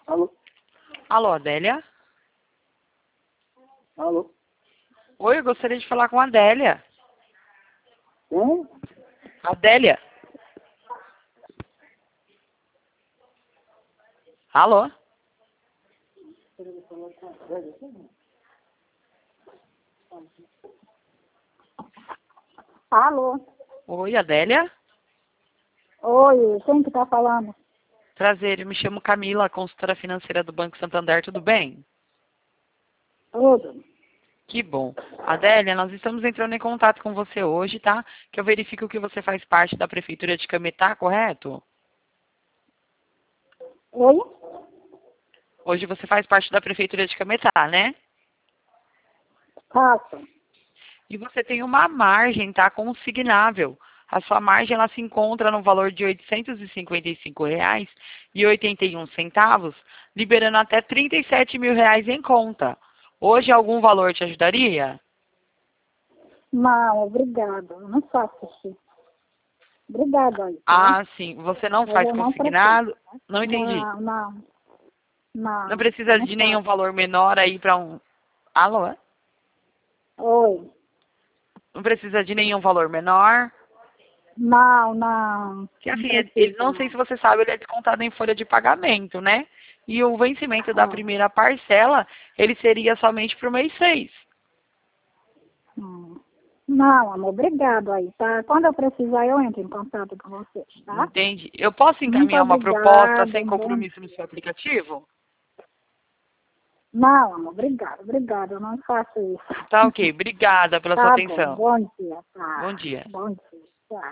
Alô? Alô, Adélia? Alô? Oi, eu gostaria de falar com a Adélia. Quem? Adélia? Alô? Alô? Oi, Adélia? Oi, quem que tá falando? Prazer, eu me chamo Camila, consultora financeira do Banco Santander, tudo bem? Tudo. Que bom. Adélia, nós estamos entrando em contato com você hoje, tá? Que eu verifico que você faz parte da Prefeitura de Cametá, correto? Oi? Hoje você faz parte da Prefeitura de Cametá, né? Faço. E você tem uma margem, tá? Consignável. A sua margem ela se encontra no valor de R$ 855,81, liberando até R$ 37 mil em conta. Hoje algum valor te ajudaria? Não, obrigado. Eu não faço isso. Obrigado aí, tá? Ah, sim. Você não Mas faz eu não preciso. consignado? Não entendi. Não. Não Não, eu precisa não de nenhum faço. valor menor aí para um... Alô? É? Oi. Não precisa de nenhum valor menor? Não, não. Que Não assim, ele, preciso, não sei não. se você sabe, ele é descontado em folha de pagamento, né? E o vencimento da Ah, primeira parcela, ele seria somente para o mês 6. Não, amor, obrigado aí, tá? Quando eu precisar, eu entro em contato com vocês, tá? Entende? Eu posso Muito encaminhar uma proposta obrigada. sem compromisso no seu aplicativo? Não, amor, obrigado. Eu não faço isso. Tá ok. Obrigada pela sua Tá bom, atenção. bom dia, Bom tá? dia. Bom dia.